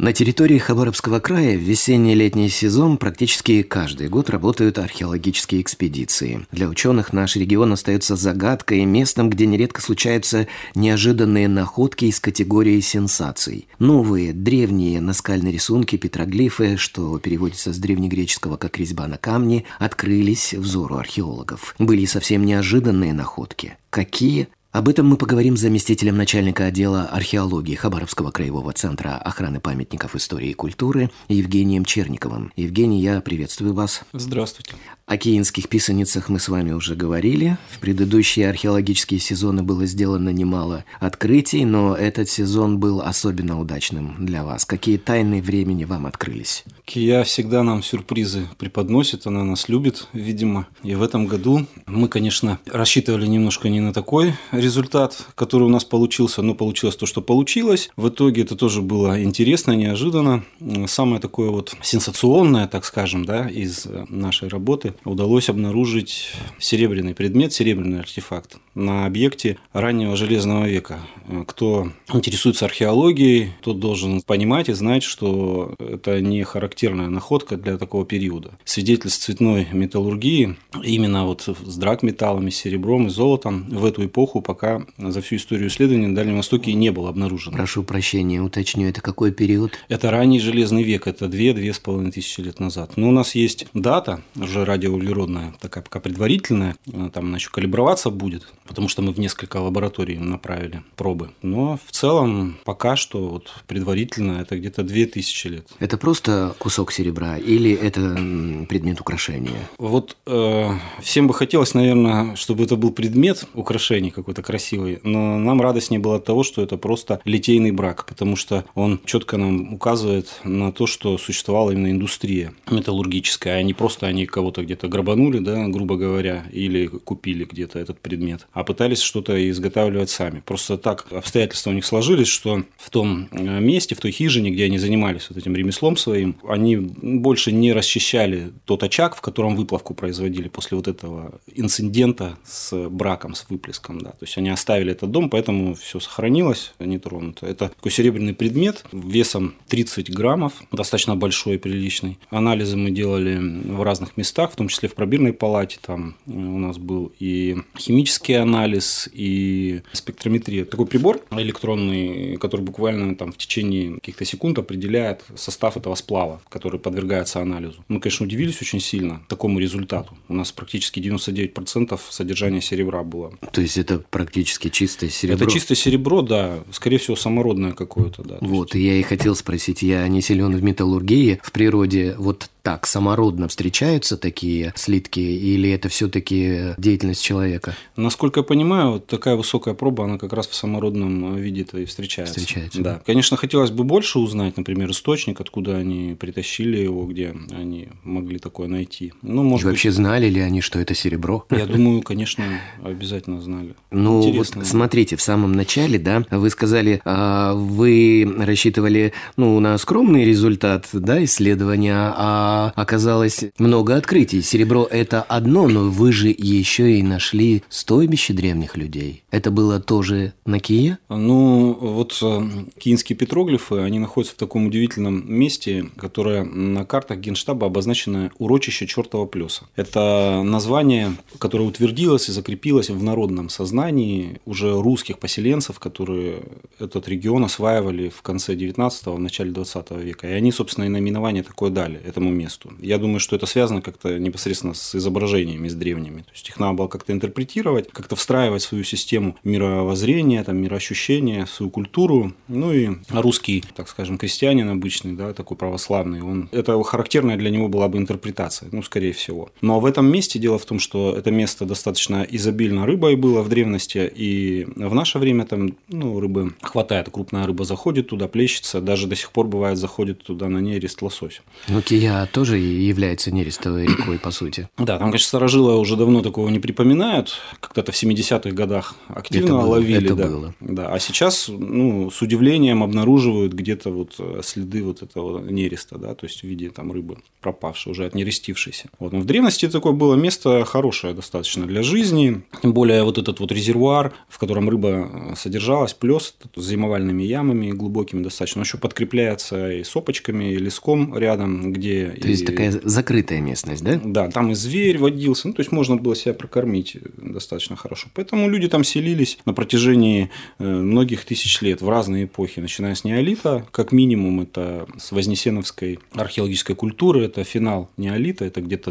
На территории Хабаровского края в весенне-летний сезон практически каждый год работают археологические экспедиции. Для ученых наш регион остается загадкой и местом, где нередко случаются неожиданные находки из категории сенсаций. Новые, древние наскальные рисунки, петроглифы, что переводится с древнегреческого как «резьба на камне», открылись взору археологов. Были и совсем неожиданные находки. Какие? Об этом мы поговорим с заместителем начальника отдела археологии Хабаровского краевого центра охраны памятников истории и культуры Евгением Черниковым. Евгений, я приветствую вас. Здравствуйте. О киинских писаницах мы с вами уже говорили. В предыдущие археологические сезоны было сделано немало открытий, но этот сезон был особенно удачным для вас. Какие тайны времени вам открылись? Кия всегда нам сюрпризы преподносит, она нас любит, видимо. И в этом году мы, конечно, рассчитывали немножко не на такой результат, который у нас получился, но получилось то, что получилось. В итоге это тоже было интересно, неожиданно. Самое такое вот сенсационное, так скажем, из нашей работы удалось обнаружить серебряный предмет, серебряный артефакт на объекте раннего Железного века. Кто интересуется археологией, тот должен понимать и знать, что это не характерная находка для такого периода. Свидетельств цветной металлургии, именно вот с драгметаллами, с серебром и золотом в эту эпоху пока за всю историю исследований на Дальнем Востоке не было обнаружено. Прошу прощения, уточню, это какой период? Это ранний Железный век, это 2-2,5 тысячи лет назад. Но у нас есть дата, уже радиоуглеродная, такая пока предварительная, там она еще калиброваться будет, потому что мы в несколько лабораторий направили пробы. Но в целом пока что вот предварительно это где-то 2000 лет. Это просто кусок серебра или это предмет украшения? Вот всем бы хотелось, наверное, чтобы это был предмет украшений какой-то красивый, но нам радостнее было от того, что это просто литейный брак, потому что он четко нам указывает на то, что существовала именно индустрия металлургическая, а не просто они кого-то где-то грабанули, грубо говоря, или купили где-то этот предмет, а пытались что-то изготавливать сами. Просто так обстоятельства у них сложились, что в том месте, в той хижине, где они занимались вот этим ремеслом своим, они больше не расчищали тот очаг, в котором выплавку производили после вот этого инцидента с браком, с выплеском. То есть они оставили этот дом, поэтому все сохранилось, не тронуто. Это такой серебряный предмет весом 30 граммов, достаточно большой и приличный. Анализы мы делали в разных местах, в том числе в пробирной палате. Там у нас был и химический анализ, и спектрометрия. Такой прибор электронный, который буквально там в течение каких-то секунд определяет состав этого сплава, который подвергается анализу. Мы, конечно, удивились очень сильно такому результату. У нас практически 99% содержания серебра было. То есть это практически чистое серебро? Это чистое серебро, да. Скорее всего, самородное какое-то, да. Вот, и я и хотел спросить, я не силен в металлургии, в природе вот так самородно встречаются такие слитки, или это все-таки деятельность человека? Насколько я понимаю, вот такая высокая проба, она как раз в самородном виде-то и встречается. Да. Конечно, хотелось бы больше узнать, например, источник, откуда они притащили его, где они могли такое найти. Ну, может и вообще знали ли они, что это серебро? Я думаю, конечно, обязательно знали. Ну, вот смотрите, в самом начале, вы сказали, вы рассчитывали, на скромный результат, исследования, а оказалось много открытий. Серебро – это одно, но вы же еще и нашли стойбище древних людей. Это было тоже на Кие? Ну, вот киинские петроглифы, они находятся в таком удивительном месте, которое на картах Генштаба обозначено «Урочище чертова плеса». Это название, которое утвердилось и закрепилось в народном сознании уже русских поселенцев, которые этот регион осваивали в конце 19-го, в начале 20 века. И они, собственно, и наименование такое дали этому месту. Я думаю, что это связано как-то непосредственно с изображениями, с древними. То есть их надо было как-то интерпретировать, как-то встраивать в свою систему мировоззрения, мироощущения, свою культуру. Ну и русский, так скажем, крестьянин обычный, такой православный, это характерная для него была бы интерпретация, скорее всего. Но в этом месте дело в том, что это место достаточно изобильно рыбой было в древности, и в наше время там рыбы хватает, крупная рыба заходит туда, плещется, даже до сих пор бывает заходит туда на нерест лосось. Кия, тоже является нерестовой рекой, по сути. Да, там, конечно, старожилы уже давно такого не припоминают. Когда-то в 70-х годах активно ловили. Это было. Да. А сейчас, с удивлением обнаруживают где-то вот следы вот этого нереста, да, то есть в виде там рыбы пропавшей, уже отнерестившейся. Вот. Но в древности такое было место хорошее достаточно для жизни. Тем более вот этот вот резервуар, в котором рыба содержалась, плес с зимовальными ямами глубокими достаточно. Он еще подкрепляется и сопочками, и леском рядом, где... То есть такая закрытая местность, да? Да, там и зверь водился, то есть можно было себя прокормить достаточно хорошо. Поэтому люди там селились на протяжении многих тысяч лет в разные эпохи, начиная с неолита, как минимум это с вознесеновской археологической культуры, это финал неолита, это где-то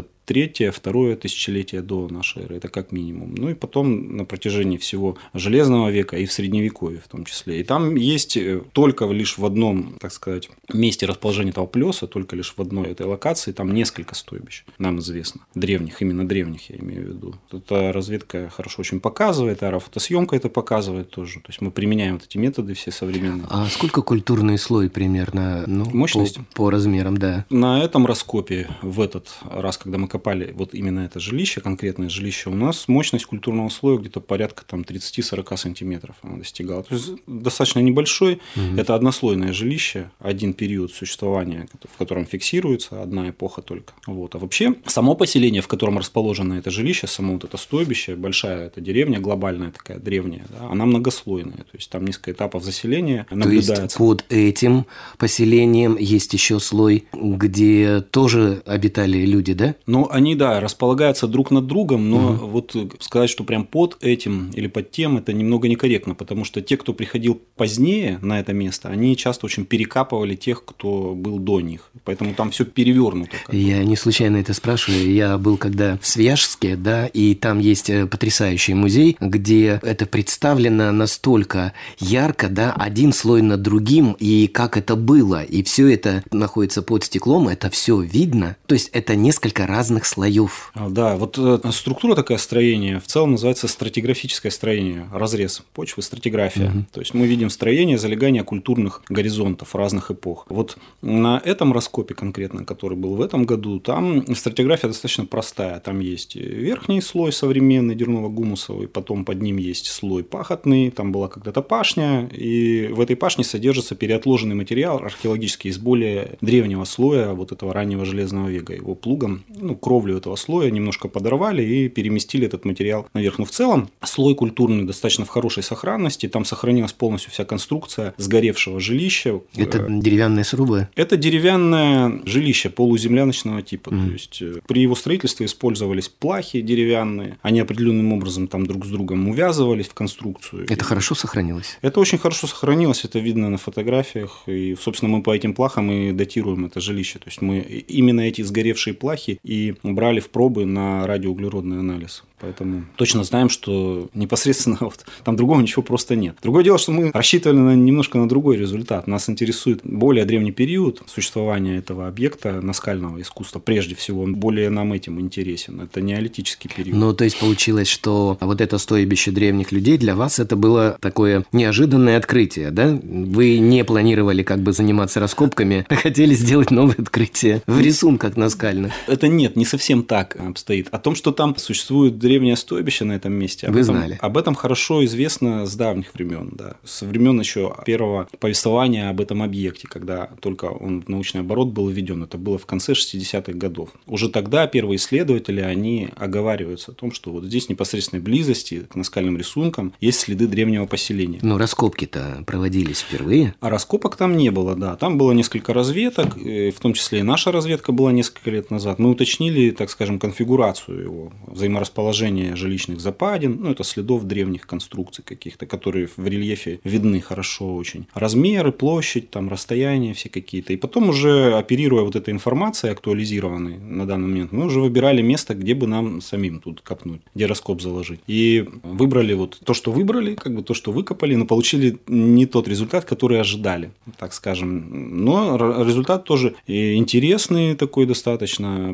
3-2 тысячелетие до нашей эры, это как минимум. Ну и потом на протяжении всего Железного века и в Средневековье в том числе. И там есть только лишь в одном, так сказать, месте расположения этого плеса, только лишь в одной этой локации, там несколько стойбищ, нам известно. Древних, именно древних я имею в виду. Это разведка хорошо очень показывает, аэрофотосъемка это показывает тоже. То есть мы применяем вот эти методы все современные. А сколько культурный слой примерно? Мощность? По размерам, да. На этом раскопе, в этот раз, когда мы копали вот именно это жилище, конкретное жилище, у нас мощность культурного слоя где-то порядка 30-40 сантиметров она достигала. То есть достаточно небольшой. Это однослойное жилище, один период существования, в котором фиксируется одна эпоха только. Вот. А вообще само поселение, в котором расположено это жилище, само вот это стойбище, большая эта деревня, глобальная такая, древняя, да, она многослойная. То есть там несколько этапов заселения наблюдается. То есть под этим поселением есть еще слой, где тоже обитали люди, да? Ну, они, да, располагаются друг над другом, но вот сказать, что прям под этим или под тем, это немного некорректно, потому что те, кто приходил позднее на это место, они часто очень перекапывали тех, кто был до них. Поэтому там все перевернуто. Я не случайно это спрашиваю. Я был когда в Свияжске, да, и там есть потрясающий музей, где это представлено настолько ярко, да, один слой над другим, и как это было, и все это находится под стеклом, это все видно. То есть это несколько разных слоев. Да, вот структура такая строения в целом называется стратиграфическое строение, разрез почвы, стратиграфия. То есть мы видим строение залегания культурных горизонтов разных эпох. Вот на этом раскопе конкретно, который был в этом году, там стратиграфия достаточно простая. Там есть верхний слой современный дерново-гумусовый, потом под ним есть слой пахотный, там была когда-то пашня, и в этой пашне содержится переотложенный материал археологический из более древнего слоя вот этого раннего Железного века. Его плугом, кровлю этого слоя немножко подорвали и переместили этот материал наверх. Но в целом слой культурный достаточно в хорошей сохранности, там сохранилась полностью вся конструкция сгоревшего жилища. Это деревянные срубы? Это деревянное жилище полуземляночного типа. То есть при его строительстве использовались плахи деревянные, они определенным образом там друг с другом увязывались в конструкцию. Это хорошо сохранилось? Это очень хорошо сохранилось, это видно на фотографиях, и, собственно, мы по этим плахам и датируем это жилище. То есть мы именно эти сгоревшие плахи и брали в пробы на радиоуглеродный анализ. Поэтому точно знаем, что непосредственно там другого ничего просто нет. Другое дело, что мы рассчитывали немножко на другой результат. Нас интересует более древний период существования этого объекта наскального искусства. Прежде всего, он более нам этим интересен. Это неолитический период. Ну, то есть получилось, что вот это стойбище древних людей для вас это было такое неожиданное открытие, да? Вы не планировали заниматься раскопками, а хотели сделать новое открытие в рисунках наскальных. Это не совсем так обстоит. О том, что там существует древнее стойбище на этом месте. Вы знали? Об этом хорошо известно с давних времен, да. Со времен еще первого повествования об этом объекте, когда только он в научный оборот был введен. Это было в конце 60-х годов. Уже тогда первые исследователи, они оговариваются о том, что вот здесь в непосредственной близости к наскальным рисункам есть следы древнего поселения. Но раскопки-то проводились впервые? А раскопок там не было, да. Там было несколько разведок, в том числе и наша разведка была несколько лет назад. Мы уточнили, так скажем, конфигурацию его, взаиморасположение жилищных западин, это следов древних конструкций каких-то, которые в рельефе видны хорошо очень. Размеры, площадь, там, расстояния все какие-то. И потом уже, оперируя вот этой информацией, актуализированной на данный момент, мы уже выбирали место, где бы нам самим тут копнуть, где раскоп заложить. И выбрали вот то, что выбрали, то, что выкопали, но получили не тот результат, который ожидали, так скажем. Но результат тоже интересный такой, достаточно приятный.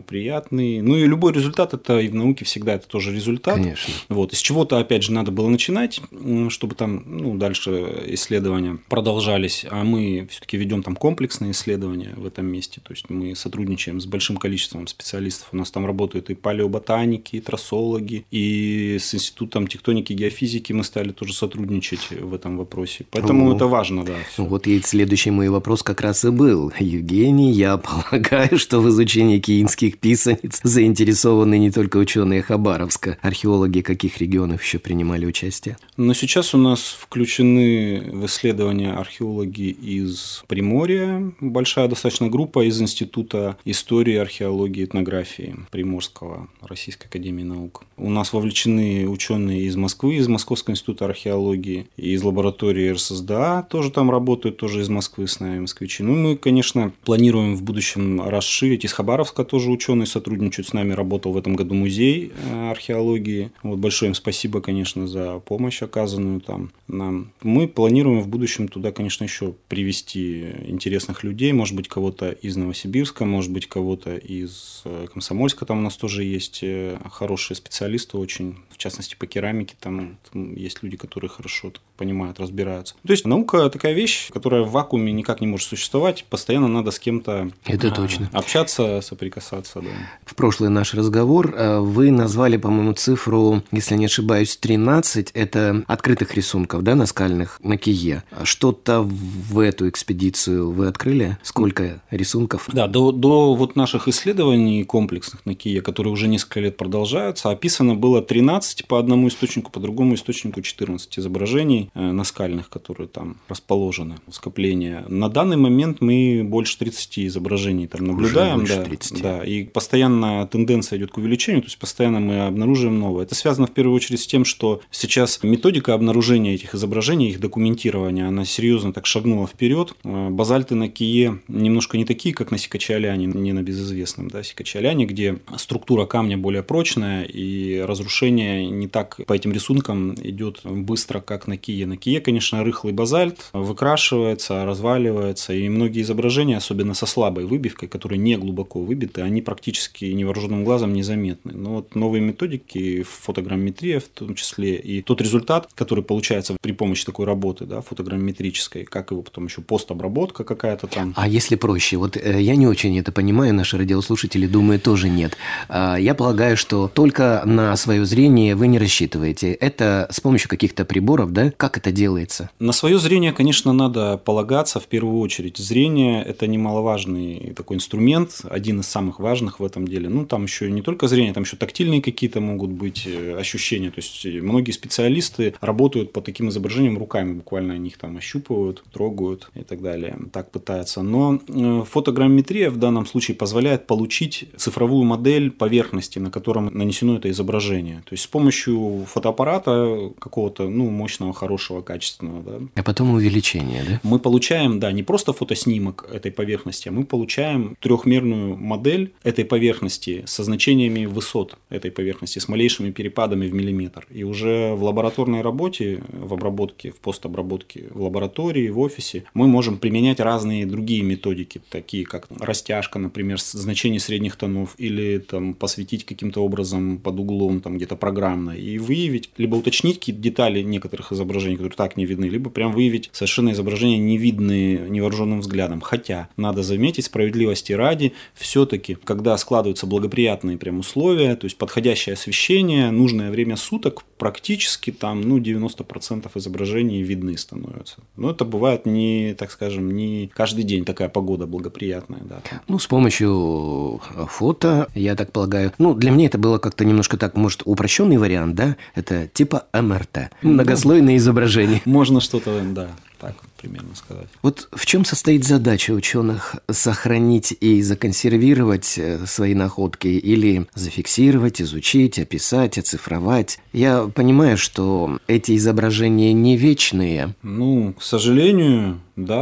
благоприятный. Ну и любой результат – это и в науке всегда это тоже результат. Конечно. Вот. Из чего-то, опять же, надо было начинать, чтобы там дальше исследования продолжались. А мы все-таки ведем там комплексные исследования в этом месте. То есть мы сотрудничаем с большим количеством специалистов. У нас там работают и палеоботаники, и трассологи, и с Институтом тектоники и геофизики мы стали тоже сотрудничать в этом вопросе. Поэтому это важно, да. Вот и следующий мой вопрос как раз и был. Евгений, я полагаю, что в изучении киинских писаниц заинтересованы не только ученые Хабаровска. Археологи каких регионов еще принимали участие? Но сейчас у нас включены в исследования археологи из Приморья, большая достаточно группа из Института истории, археологии, этнографии Приморского Российской академии наук. У нас вовлечены ученые из Москвы, из Московского института археологии, и из лаборатории РССДА тоже там работают, тоже из Москвы с нами москвичи. Ну, мы, конечно, планируем в будущем расширить. Из Хабаровска тоже ученые сотрудничают с нами. Работал в этом году музей археологии. Вот большое им спасибо, конечно, за помощь, оказанную там нам. Мы планируем в будущем туда, конечно, еще привести интересных людей. Может быть, кого-то из Новосибирска, может быть, кого-то из Комсомольска. Там у нас тоже есть хорошие специалисты очень. В частности, по керамике. Там есть люди, которые хорошо понимают, разбираются. То есть наука такая вещь, которая в вакууме никак не может существовать. Постоянно надо с кем-то точно общаться, соприкасаться. Да. В прошлый наш разговор вы назвали, по-моему, цифру, если не ошибаюсь, 13. Это открытых рисунков, да, наскальных на Кие. Что-то в эту экспедицию вы открыли? Сколько рисунков? Да, до вот наших исследований комплексных на Кие, которые уже несколько лет продолжаются, описано было 13 по одному источнику, по другому источнику 14 изображений наскальных, которые там расположены, скопления. На данный момент мы больше 30 изображений там наблюдаем. Уже больше 30. Да, и постоянно тенденция идет к увеличению, то есть постоянно мы обнаруживаем новое. Это связано в первую очередь с тем, что сейчас методика обнаружения этих изображений, их документирования, она серьезно так шагнула вперед. Базальты на Кие немножко не такие, как на Сикачи-Аляне, не на безызвестном, да, Сикачи-Аляне, где структура камня более прочная и разрушение не так по этим рисункам идет быстро, как на Кие. На Кие, конечно, рыхлый базальт выкрашивается, разваливается, и многие изображения, особенно со слабой выбивкой, которые не глубоко выбиты, они практически невооруженным глазом незаметны. Но вот новые методики, фотограмметрия в том числе, и тот результат, который получается при помощи такой работы, да, фотограмметрической, как его потом еще постобработка какая-то там. А если проще? Вот я не очень это понимаю, наши радиослушатели, думаю, тоже нет. Я полагаю, что только на свое зрение вы не рассчитываете. Это с помощью каких-то приборов, да? Как это делается? На свое зрение, конечно, надо полагаться в первую очередь. Зрение – это немаловажный такой инструмент, один из самых важных в этом деле. Ну, там еще не только зрение, там еще тактильные какие-то могут быть ощущения. То есть многие специалисты работают по таким изображениям руками, буквально они их там ощупывают, трогают и так далее. Так пытаются. Но фотограмметрия в данном случае позволяет получить цифровую модель поверхности, на котором нанесено это изображение. То есть с помощью фотоаппарата какого-то мощного, хорошего, качественного. Да, а потом увеличение, да? Мы получаем, да, не просто фотоснимок этой поверхности, а мы получаем трехмерную модель этой поверхности со значениями высот этой поверхности, с малейшими перепадами в миллиметр. И уже в лабораторной работе, в обработке, в постобработке в лаборатории, в офисе мы можем применять разные другие методики, такие как растяжка, например, значение средних тонов, или там посветить каким-то образом под углом там где-то программно и выявить, либо уточнить какие-то детали некоторых изображений, которые так не видны, либо прям выявить совершенно изображения, не видные невооруженным взглядом. Хотя, надо заметить, справедливости ради, все-таки, когда складываются благоприятные прям условия, то есть подходящее освещение, нужное время суток, практически там 90% изображений видны становятся. Но это бывает не, так скажем, не каждый день такая погода благоприятная. Да. С помощью фото, я так полагаю, для меня это было как-то немножко так, может, упрощенный вариант, да? Это типа МРТ, многослойное изображение. Можно что-то, да, так примерно сказать. Вот в чем состоит задача ученых сохранить и законсервировать свои находки или зафиксировать, изучить, описать, оцифровать? Я понимаю, что эти изображения не вечные. К сожалению, да.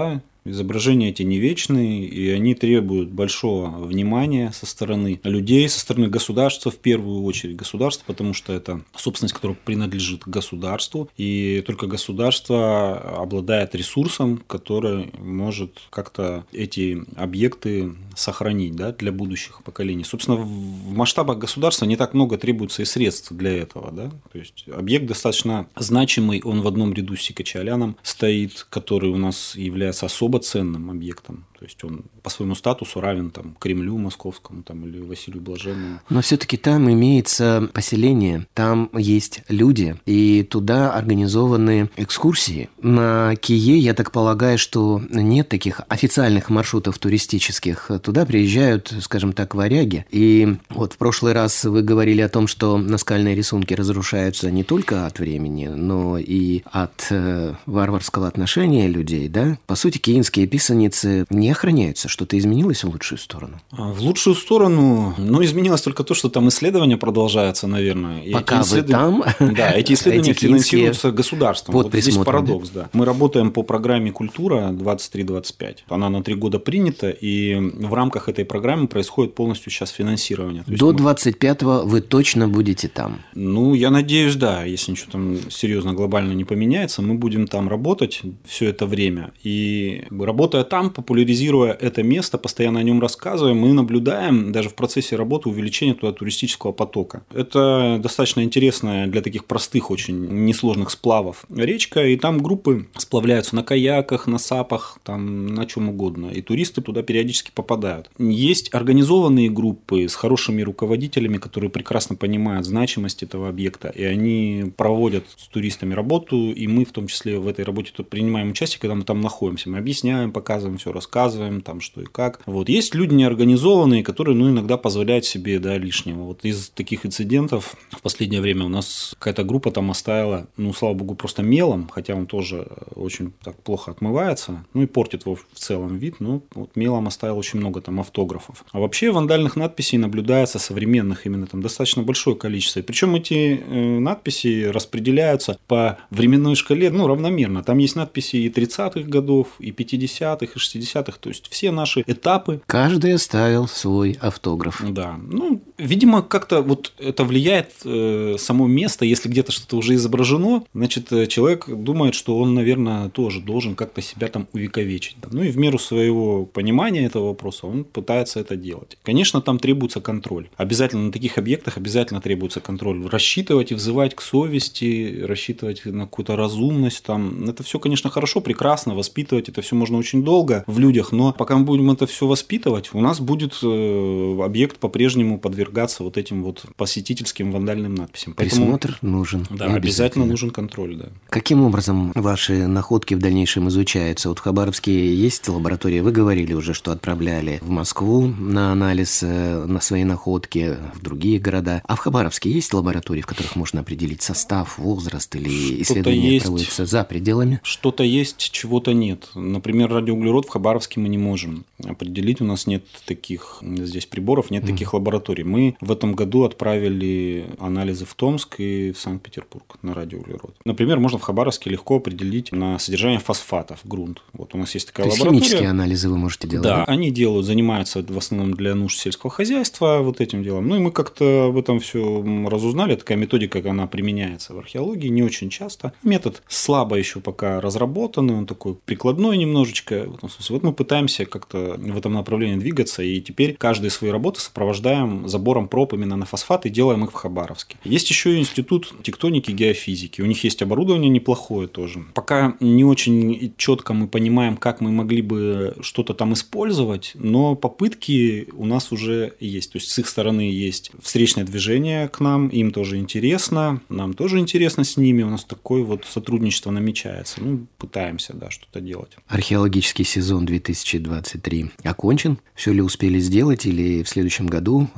Изображения эти не вечные, и они требуют большого внимания со стороны людей, со стороны государства, в первую очередь государства, потому что это собственность, которая принадлежит государству, и только государство обладает ресурсом, который может как-то эти объекты сохранить, да, для будущих поколений. Собственно, в масштабах государства не так много требуется и средств для этого. Да? То есть объект достаточно значимый, он в одном ряду с Сикачаляном стоит, который у нас является особо ценным объектом. То есть он по своему статусу равен там, Кремлю московскому там, или Василию Блаженному. Но все-таки там имеется поселение, там есть люди, и туда организованы экскурсии. На Кие, я так полагаю, что нет таких официальных маршрутов туристических. Туда приезжают, скажем так, варяги. И вот в прошлый раз вы говорили о том, что наскальные рисунки разрушаются не только от времени, но и от варварского отношения людей, да? По сути, киинские писаницы не охраняются. Что-то изменилось в лучшую сторону? В лучшую сторону, изменилось только то, что там исследования продолжаются, наверное. И пока вы там? Да, эти исследования финансируются государством. Вот здесь парадокс, да. Мы работаем по программе «Культура 23-25». Она на 3 года принята, и в рамках этой программы происходит полностью сейчас финансирование. До 25-го вы точно будете там? Я надеюсь, да. Если ничего там серьезно глобально не поменяется, мы будем там работать все это время. И работая там, популяризируя это место, постоянно о нем рассказываем, мы наблюдаем даже в процессе работы увеличение туда туристического потока. Это достаточно интересная для таких простых, очень несложных сплавов речка, и там группы сплавляются на каяках, на сапах, там, на чем угодно, и туристы туда периодически попадают. Есть организованные группы с хорошими руководителями, которые прекрасно понимают значимость этого объекта, и они проводят с туристами работу, и мы в том числе в этой работе принимаем участие, когда мы там находимся. Мы объясняем, показываем все, рассказываем, там что и как. Вот. Есть люди неорганизованные, которые иногда позволяют себе лишнего. Вот из таких инцидентов в последнее время у нас какая-то группа там оставила, слава богу, просто мелом, хотя он тоже очень так плохо отмывается, и портит его в целом вид, вот мелом оставил очень много там автографов. А вообще вандальных надписей наблюдается современных именно там достаточно большое количество. И причем эти надписи распределяются по временной шкале, равномерно. Там есть надписи и 30-х годов, и 50-х, и 60-х, то есть все наши этапы. Каждый оставил свой автограф. Да. Видимо, как-то вот это влияет само место, если где-то что-то уже изображено, значит, человек думает, что он, наверное, тоже должен как-то себя там увековечить. И в меру своего понимания этого вопроса он пытается это делать. Конечно, там требуется контроль. Обязательно на таких объектах обязательно требуется контроль. Рассчитывать и взывать к совести, рассчитывать на какую-то разумность. Это все, конечно, хорошо, прекрасно, воспитывать это все можно очень долго в людях, но пока мы будем это все воспитывать, у нас будет объект по-прежнему подвергаться вот этим вот посетительским вандальным надписям. Присмотр нужен. Да, обязательно нужен контроль, да. Каким образом ваши находки в дальнейшем изучаются? Вот в Хабаровске есть лаборатория, вы говорили уже, что отправляли в Москву на анализ на свои находки, в другие города. А в Хабаровске есть лаборатории, в которых можно определить состав, возраст или исследования проводятся за пределами? Что-то есть, чего-то нет. Например, радиоуглерод в Хабаровске мы не можем определить. У нас нет таких здесь приборов, нет таких лабораторий. Мы в этом году отправили анализы в Томск и в Санкт-Петербург на радиоуглерод. Например, можно в Хабаровске легко определить на содержание фосфатов в грунт. Вот у нас есть такая лаборатория. Химические анализы вы можете делать? Да, они занимаются в основном для нужд сельского хозяйства вот этим делом. И мы как-то об этом все разузнали. Такая методика, как она применяется в археологии, не очень часто. Метод слабо еще пока разработанный, он такой прикладной немножечко. В этом смысле. Вот мы пытаемся как-то в этом направлении двигаться, и теперь каждые свои работы сопровождаем забором проб именно на фосфаты и делаем их в Хабаровске. Есть еще институт тектоники и геофизики. У них есть оборудование неплохое тоже. Пока не очень четко мы понимаем, как мы могли бы что-то там использовать, но попытки у нас уже есть. То есть с их стороны есть встречное движение к нам, им тоже интересно, нам тоже интересно с ними. У нас такое вот сотрудничество намечается. Пытаемся, что-то делать. Археологический сезон 2023 окончен? Все ли успели сделать или в следующем году раскопки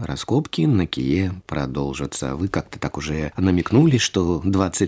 раскопки на Кие продолжатся. Вы как-то так уже намекнули, что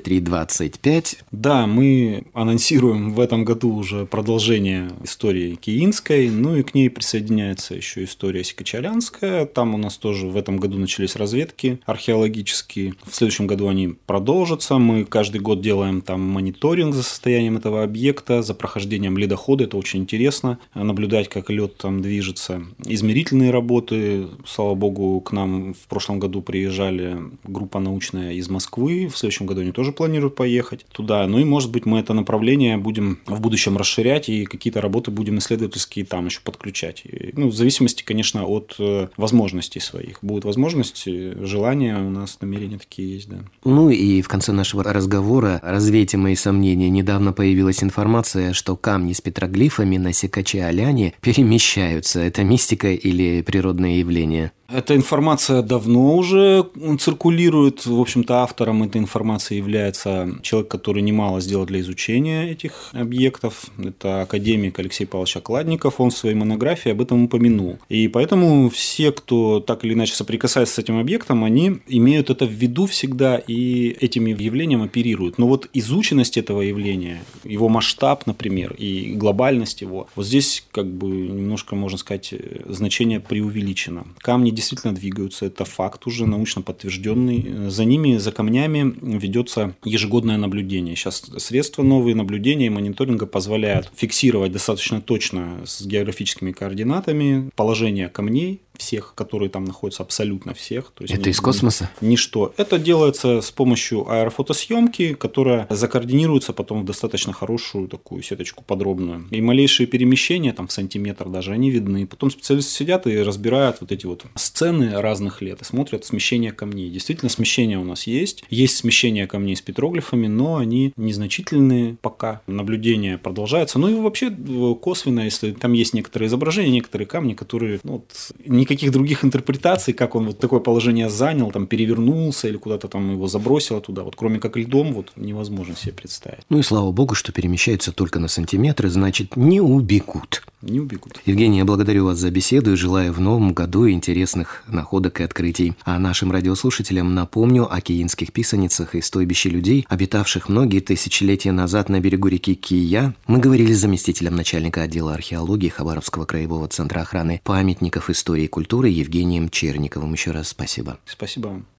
23-25. Да, мы анонсируем в этом году уже продолжение истории киинской, ну и к ней присоединяется еще история сикачалянская. Там у нас тоже в этом году начались разведки археологические. В следующем году они продолжатся. Мы каждый год делаем там мониторинг за состоянием этого объекта, за прохождением ледохода. Это очень интересно, наблюдать, как лед там движется. Измерительные работы, слава богу, к нам в прошлом году приезжали группа научная из Москвы. В следующем году они тоже планируют поехать туда. Ну и, может быть, мы это направление будем в будущем расширять и какие-то работы будем исследовательские там еще подключать. Ну, в зависимости, конечно, от возможностей своих. Будут возможности, желания, у нас намерения такие есть, да. Ну и в конце нашего разговора развейте мои сомнения. Недавно появилась информация, что камни с петроглифами на Сикаче-Аляне перемещаются. Это мистика или природное явление? Эта информация давно уже циркулирует. В общем-то, автором этой информации является человек, который немало сделал для изучения этих объектов. Это академик Алексей Павлович Окладников. Он в своей монографии об этом упомянул. И поэтому все, кто так или иначе соприкасается с этим объектом, они имеют это в виду всегда и этим явлением оперируют. Но вот изученность этого явления, его масштаб, например, и глобальность его, вот здесь как бы немножко, можно сказать, значение преувеличено. Камни действительно двигаются, это факт уже научно подтвержденный. За ними, за камнями ведется ежегодное наблюдение. Сейчас средства новые наблюдения и мониторинга позволяют фиксировать достаточно точно с географическими координатами положение камней, всех, которые там находятся, абсолютно всех. То есть это из космоса? Ничто. Это делается с помощью аэрофотосъемки, которая закоординируется потом в достаточно хорошую такую сеточку подробную. И малейшие перемещения, там в сантиметр даже, они видны. Потом специалисты сидят и разбирают вот эти вот сцены разных лет и смотрят смещение камней. Действительно, смещение у нас есть. Есть смещение камней с петроглифами, но они незначительные пока. Наблюдение продолжается. Ну и вообще косвенно, если там есть некоторые изображения, некоторые камни, которые никаких других интерпретаций, как он вот такое положение занял, там перевернулся или куда-то там его забросило туда, вот кроме как льдом, вот невозможно себе представить. Ну и слава богу, что перемещаются только на сантиметры, значит, не убегут. Не убегут. Евгений, я благодарю вас за беседу и желаю в новом году интересных находок и открытий. А нашим радиослушателям напомню о киинских писаницах и стойбище людей, обитавших многие тысячелетия назад на берегу реки Кия. Мы говорили с заместителем начальника отдела археологии Хабаровского краевого центра охраны памятников истории и культуры Евгением Черниковым. Еще раз спасибо. Спасибо вам.